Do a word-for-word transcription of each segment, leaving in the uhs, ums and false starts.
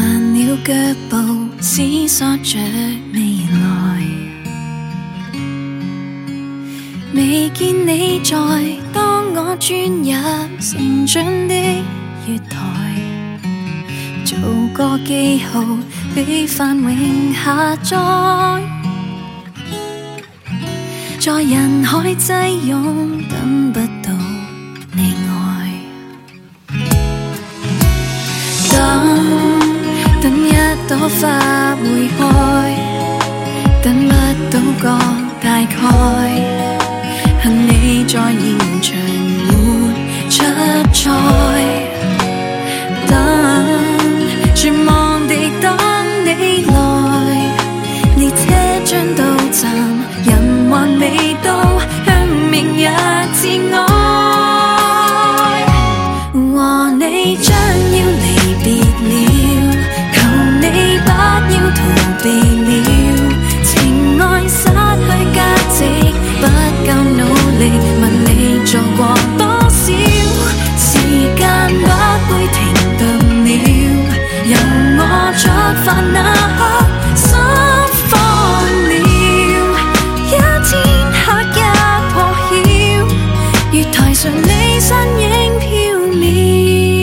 慢了腳步，思索着未來。未見你在，當我轉入成長的月台，做個記號，被繁榮下載。在人海擠擁，等不到你愛。等，等一朵花會開，等不到個大概。恨你在現場沒出賽，等，絕望地等你來。列車將到站，人還未到，向明日致哀。和你將要離別了，求你不要逃避了。情愛失去價值，不夠努力，問你做過多少？時間不會停頓了，由我出發那刻，心放了。一天黑一破曉，月台上你身影飄渺。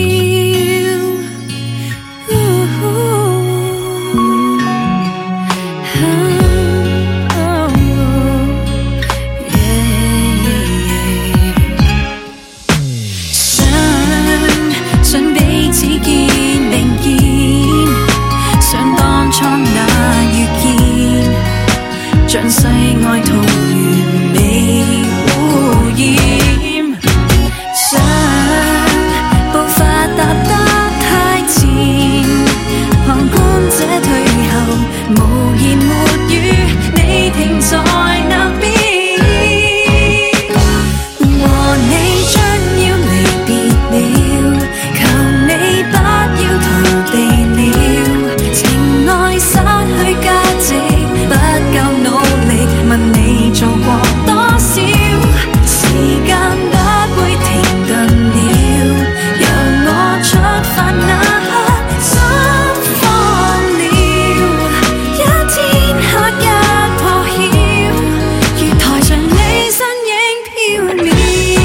像世外桃源未污染，想步伐踏得太前，旁觀者退後，無言沒語，你停在那邊。和你將要離別了，求你不要逃避了，情愛失去價值，不夠努力，問你做過多少？時間不會停頓了，由我出發那刻，心放了。一天黑一破曉，月台上你身影飄渺。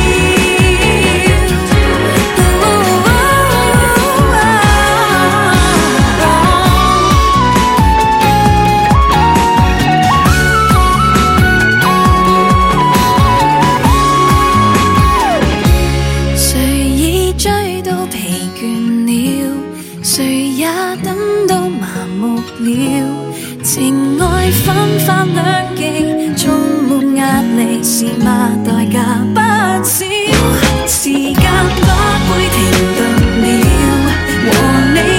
情愛分化兩極，充滿壓力，是嗎？代價不少，時間不會停頓了，和你